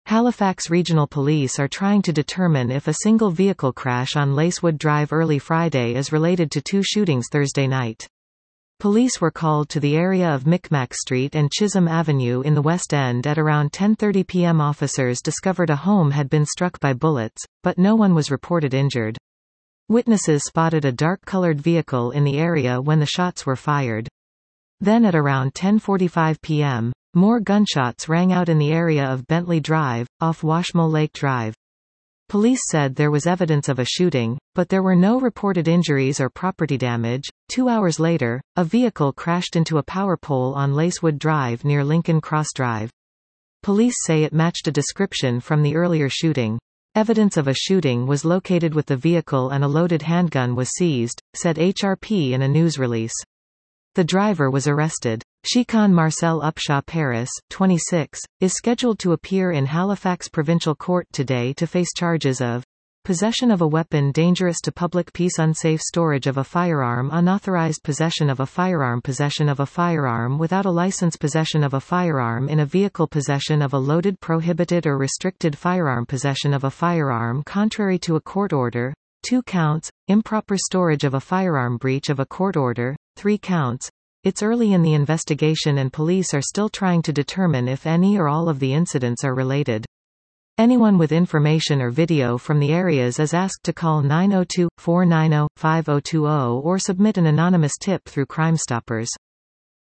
Halifax Regional Police are trying to determine if a single vehicle crash on Lacewood Drive early Friday is related to two shootings Thursday night. Police were called to the area of Micmac Street and Chisholm Avenue in the West End at around 10:30 p.m. Officers discovered a home had been struck by bullets, but no one was reported injured. Witnesses spotted a dark-colored vehicle in the area when the shots were fired. Then at around 10:45 p.m., more gunshots rang out in the area of Bentley Drive, off Washmo Lake Drive. Police said there was evidence of a shooting, but there were no reported injuries or property damage. 2 hours later, a vehicle crashed into a power pole on Lacewood Drive near Lincoln Cross Drive. Police say it matched a description from the earlier shooting. Evidence of a shooting was located with the vehicle and a loaded handgun was seized, said HRP in a news release. The driver was arrested. Chicon Marcel Upshaw Paris, 26, is scheduled to appear in Halifax Provincial Court today to face charges of possession of a weapon dangerous to public peace, unsafe storage of a firearm, unauthorized possession of a firearm without a license, possession of a firearm in a vehicle, possession of a loaded, prohibited or restricted firearm, possession of a firearm contrary to a court order, 2 counts, improper storage of a firearm, breach of a court order, 3 counts. It's early in the investigation and police are still trying to determine if any or all of the incidents are related. Anyone with information or video from the areas is asked to call 902-490-5020 or submit an anonymous tip through Crime Stoppers.